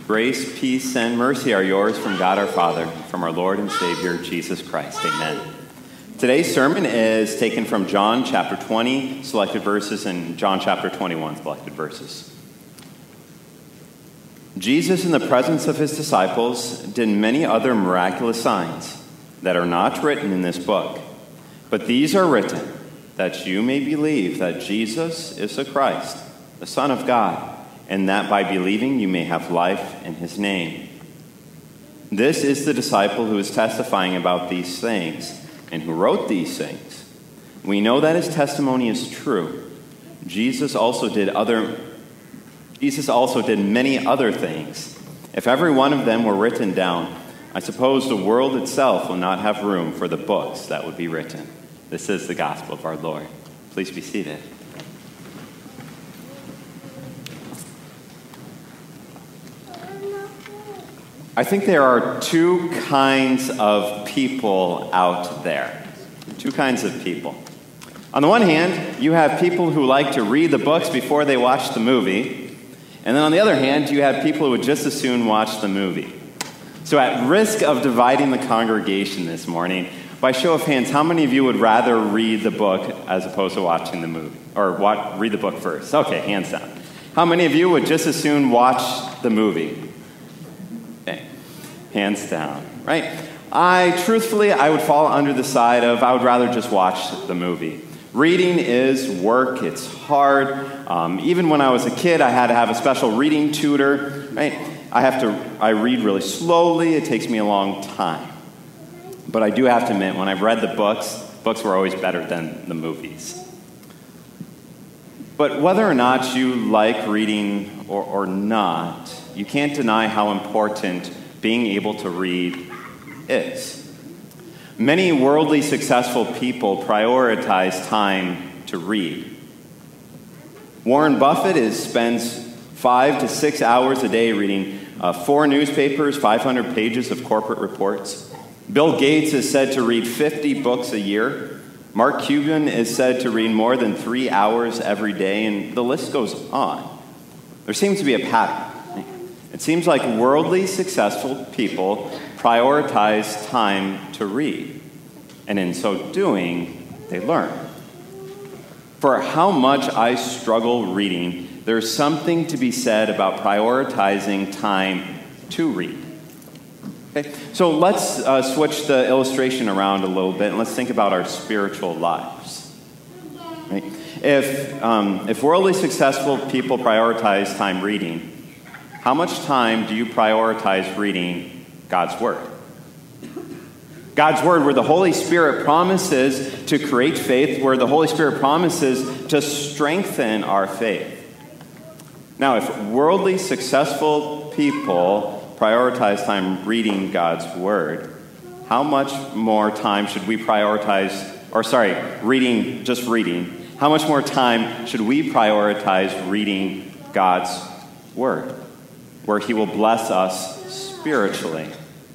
Grace, peace, and mercy are yours from God our Father, from our Lord and Savior, Jesus Christ. Amen. Today's sermon is taken from John chapter 20, selected verses, and John chapter 21, selected verses. Jesus, in the presence of his disciples, did many other miraculous signs that are not written in this book. But these are written that you may believe that Jesus is the Christ, the Son of God, and that by believing you may have life in his name. This is the disciple who is testifying about these things and who wrote these things. We know that his testimony is true. Jesus also did many other things. If every one of them were written down, I suppose the world itself will not have room for the books that would be written. This is the gospel of our Lord. Please be seated. I think there are two kinds of people out there. Two kinds of people. On the one hand, you have people who like to read the books before they watch the movie. And then on the other hand, you have people who would just as soon watch the movie. So at risk of dividing the congregation this morning, by show of hands, how many of you would rather read the book as opposed to watching the movie? Or read the book first? Okay, hands down. How many of you would just as soon watch the movie? Hands down, right? I would fall under the side of I would rather just watch the movie. Reading is work. It's hard. Even when I was a kid, I had to have a special reading tutor, right? I read really slowly. It takes me a long time. But I do have to admit, when I've read the books were always better than the movies. But whether or not you like reading or not, you can't deny how important being able to read is. Many worldly successful people prioritize time to read. Warren Buffett spends 5 to 6 hours a day reading 4 newspapers, 500 pages of corporate reports. Bill Gates is said to read 50 books a year. Mark Cuban is said to read more than 3 hours every day, and the list goes on. There seems to be a pattern. It seems like worldly successful people prioritize time to read, and in so doing, they learn. For how much I struggle reading, there's something to be said about prioritizing time to read. Okay, so let's switch the illustration around a little bit, and let's think about our spiritual lives. Right? If worldly successful people prioritize time reading, how much time do you prioritize reading God's Word? God's Word, where the Holy Spirit promises to create faith, where the Holy Spirit promises to strengthen our faith. Now, if worldly reading prioritize time reading God's Word, how much more time should we prioritize, how much more time should we prioritize reading God's Word, where he will bless us spiritually?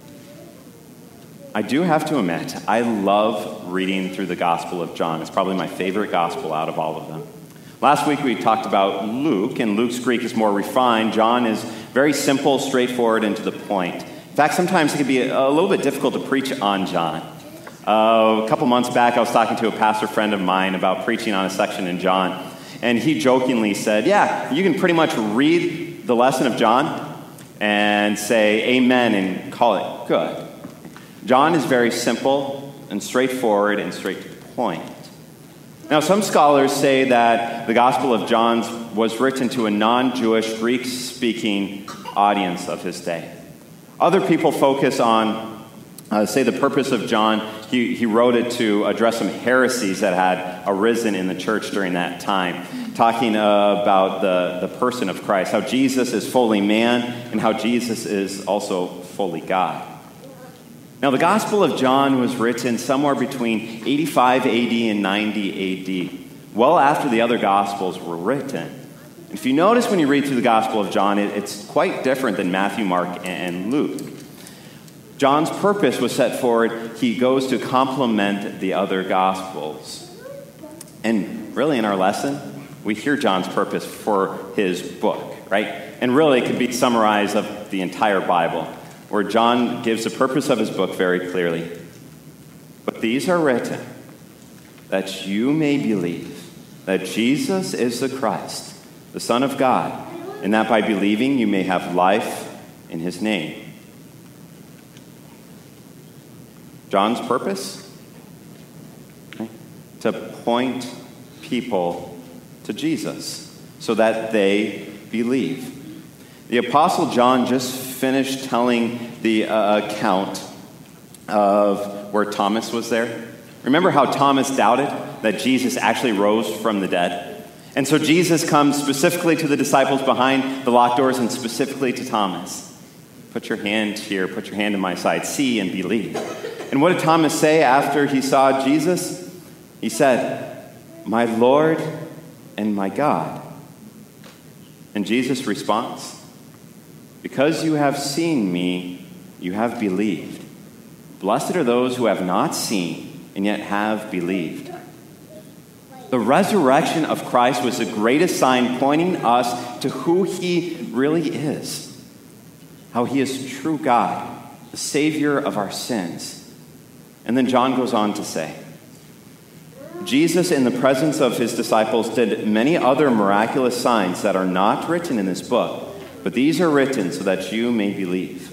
I do have to admit, I love reading through the Gospel of John. It's probably my favorite gospel out of all of them. Last week we talked about Luke, and Luke's Greek is more refined. John is very simple, straightforward, and to the point. In fact, sometimes it can be a little bit difficult to preach on John. A couple months back, I was talking to a pastor friend of mine about preaching on a section in John, and he jokingly said, yeah, you can pretty much read the lesson of John and say amen and call it good. John is very simple and straightforward and straight to the point. Now, some scholars say that the Gospel of John was written to a non-Jewish, Greek-speaking audience of his day. Other people focus on, say, the purpose of John. He wrote it to address some heresies that had arisen in the church during that time, talking about the person of Christ, how Jesus is fully man and how Jesus is also fully God. Now, the Gospel of John was written somewhere between 85 AD and 90 AD, well after the other Gospels were written. If you notice when you read through the Gospel of John, it's quite different than Matthew, Mark, and Luke. John's purpose was set forward. He goes to complement the other Gospels. And really in our lesson, we hear John's purpose for his book, right? And really it could be summarized of of the entire Bible, where John gives the purpose of his book very clearly. But these are written that you may believe that Jesus is the Christ, the Son of God, and that by believing you may have life in his name. John's purpose? To point people to Jesus so that they believe. The Apostle John just finished telling the account of where Thomas was there. Remember how Thomas doubted that Jesus actually rose from the dead? And so Jesus comes specifically to the disciples behind the locked doors and specifically to Thomas. Put your hand here, put your hand in my side, see and believe. And what did Thomas say after he saw Jesus? He said, "My Lord and my God." And Jesus responds, "Because you have seen me, you have believed. Blessed are those who have not seen and yet have believed." The resurrection of Christ was the greatest sign pointing us to who he really is. How he is true God, the Savior of our sins. And then John goes on to say, Jesus, in the presence of his disciples, did many other miraculous signs that are not written in this book, but these are written so that you may believe.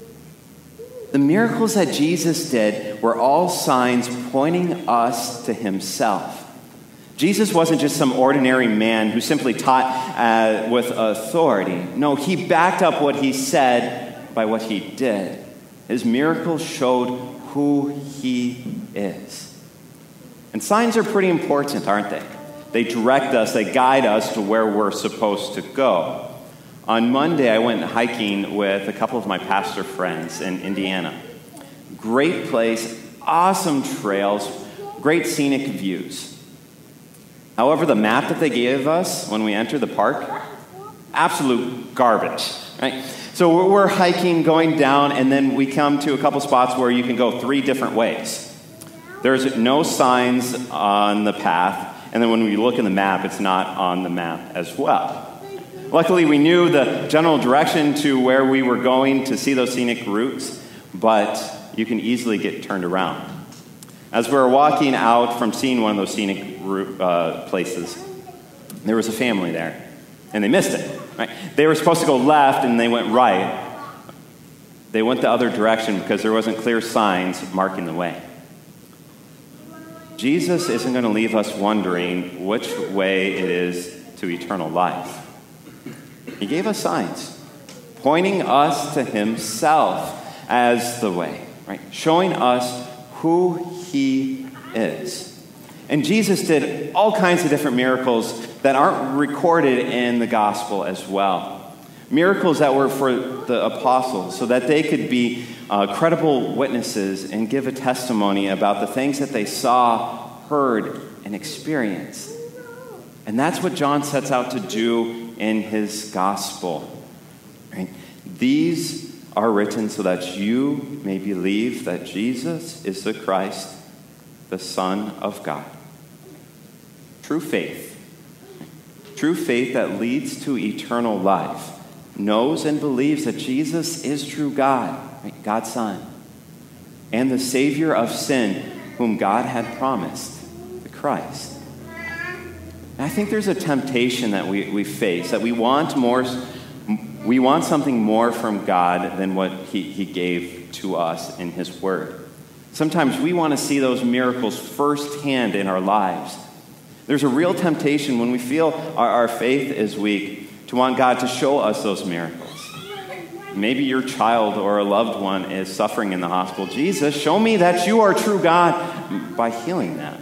The miracles that Jesus did were all signs pointing us to himself. Jesus wasn't just some ordinary man who simply taught with authority. No, he backed up what he said by what he did. His miracles showed who he is. And signs are pretty important, aren't they? They direct us, they guide us to where we're supposed to go. On Monday, I went hiking with a couple of my pastor friends in Indiana. Great place, awesome trails, great scenic views. However, the map that they gave us when we entered the park, absolute garbage, right? So we're hiking, going down, and then we come to a couple spots where you can go 3 different ways. There's no signs on the path, and then when we look in the map, it's not on the map as well. Luckily, we knew the general direction to where we were going to see those scenic routes, but you can easily get turned around. As we were walking out from seeing one of those scenic places, there was a family there, and they missed it. Right? They were supposed to go left, and they went right. They went the other direction because there wasn't clear signs marking the way. Jesus isn't going to leave us wondering which way it is to eternal life. He gave us signs, pointing us to himself as the way, right? Showing us who he is. And Jesus did all kinds of different miracles that aren't recorded in the gospel as well. Miracles that were for the apostles so that they could be credible witnesses and give a testimony about the things that they saw, heard, and experienced. And that's what John sets out to do in his gospel. Right? These are written so that you may believe that Jesus is the Christ, the Son of God. True faith. True faith that leads to eternal life knows and believes that Jesus is true God, right? God's Son, and the Savior of sin whom God had promised, the Christ. And I think there's a temptation that we face, that we want more. We want something more from God than what he gave to us in his word. Sometimes we want to see those miracles firsthand in our lives. There's a real temptation when we feel our faith is weak to want God to show us those miracles. Maybe your child or a loved one is suffering in the hospital. Jesus, show me that you are true God by healing them.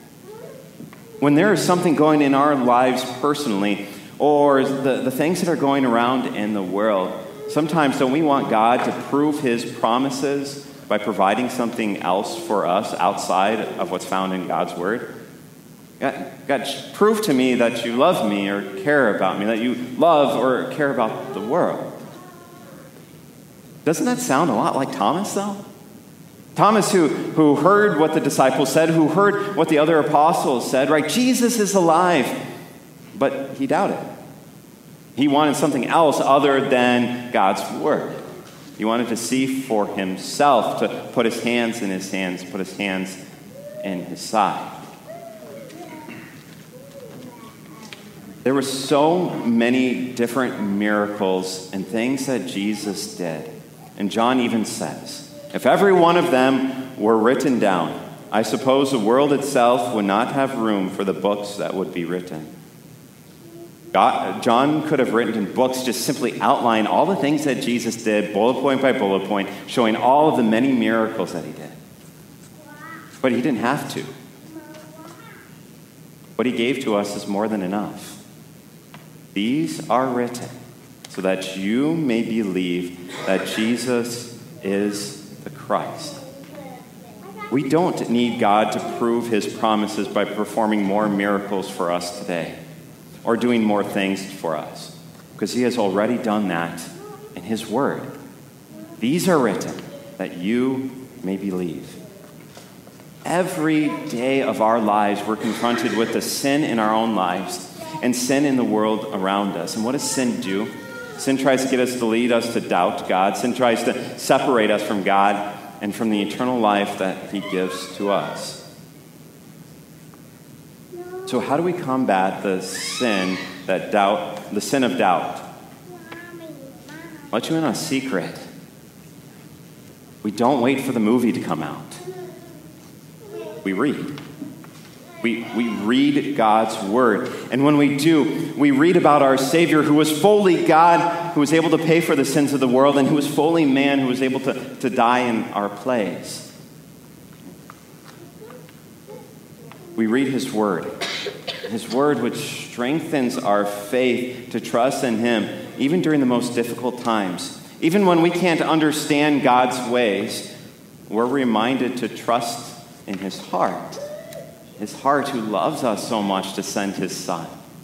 When there is something going in our lives personally, or the things that are going around in the world, sometimes don't we want God to prove his promises by providing something else for us outside of what's found in God's word? God, prove to me that you love me or care about me, that you love or care about the world. Doesn't that sound a lot like Thomas, though? Thomas, who heard what the disciples said, who heard what the other apostles said, right? Jesus is alive, but he doubted. He wanted something else other than God's word. He wanted to see for himself, to put his hands in his hands, put his hands in his side. There were so many different miracles and things that Jesus did. And John even says, if every one of them were written down, I suppose the world itself would not have room for the books that would be written. John could have written in books just simply outline all the things that Jesus did, bullet point by bullet point, showing all of the many miracles that he did. But he didn't have to. What he gave to us is more than enough. These are written so that you may believe that Jesus is the Christ. We don't need God to prove his promises by performing more miracles for us today or doing more things for us, because he has already done that in his word. These are written that you may believe. Every day of our lives, we're confronted with the sin in our own lives and sin in the world around us. And what does sin do? Sin tries to get us to lead us to doubt God. Sin tries to separate us from God and from the eternal life that he gives to us. So how do we combat the sin of doubt? I'll let you in on a secret. We don't wait for the movie to come out. We read. We read God's word. And when we do, we read about our Savior who was fully God, who was able to pay for the sins of the world, and who was fully man, who was able to die in our place. We read his word which strengthens our faith to trust in him, even during the most difficult times. Even when we can't understand God's ways, we're reminded to trust in his heart who loves us so much to send his son.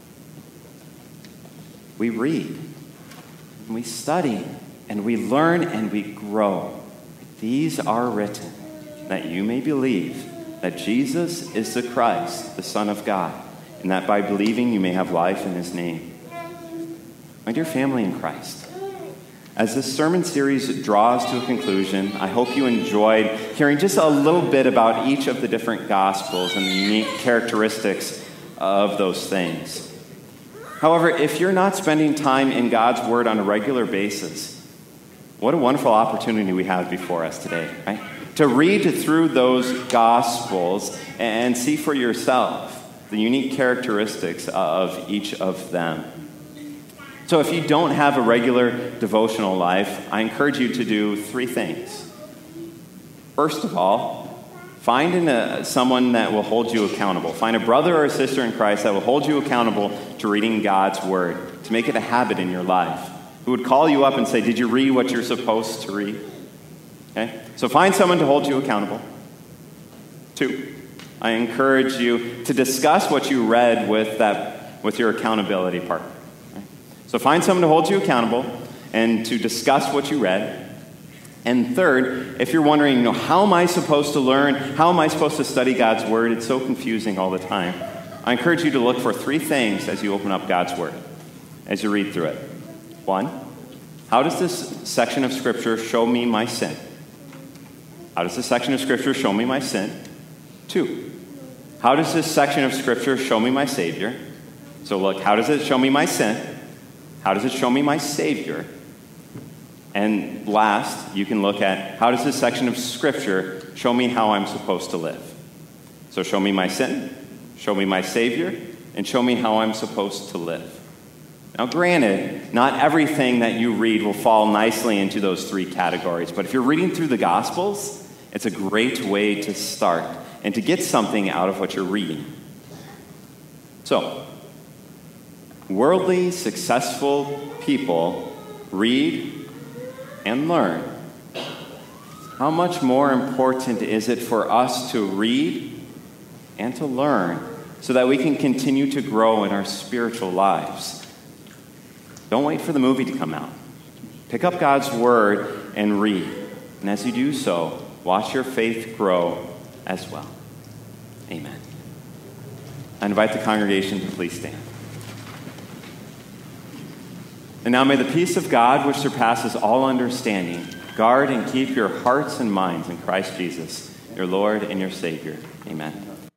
We read, and we study, and we learn, and we grow. These are written that you may believe that Jesus is the Christ, the Son of God, and that by believing you may have life in his name. My dear family in Christ, as this sermon series draws to a conclusion, I hope you enjoyed hearing just a little bit about each of the different Gospels and the unique characteristics of those things. However, if you're not spending time in God's Word on a regular basis, what a wonderful opportunity we have before us today, right? To read through those Gospels and see for yourself the unique characteristics of each of them. So if you don't have a regular devotional life, I encourage you to do 3 things. First of all, find someone that will hold you accountable. Find a brother or a sister in Christ that will hold you accountable to reading God's word, to make it a habit in your life, who would call you up and say, did you read what you're supposed to read? Okay? So find someone to hold you accountable. 2, I encourage you to discuss what you read with your accountability partner. So find someone to hold you accountable and to discuss what you read. And 3rd, if you're wondering, how am I supposed to learn? How am I supposed to study God's word? It's so confusing all the time. I encourage you to look for 3 things as you open up God's word, as you read through it. 1, how does this section of Scripture show me my sin? How does this section of Scripture show me my sin? 2, how does this section of Scripture show me my Savior? So look, how does it show me my sin? How does it show me my Savior? And last, you can look at how does this section of Scripture show me how I'm supposed to live? So show me my sin, show me my Savior, and show me how I'm supposed to live. Now granted, not everything that you read will fall nicely into those 3 categories, but if you're reading through the Gospels, it's a great way to start and to get something out of what you're reading. So, worldly, successful people read and learn. How much more important is it for us to read and to learn so that we can continue to grow in our spiritual lives? Don't wait for the movie to come out. Pick up God's word and read. And as you do so, watch your faith grow as well. Amen. I invite the congregation to please stand. And now may the peace of God, which surpasses all understanding, guard and keep your hearts and minds in Christ Jesus, your Lord and your Savior. Amen.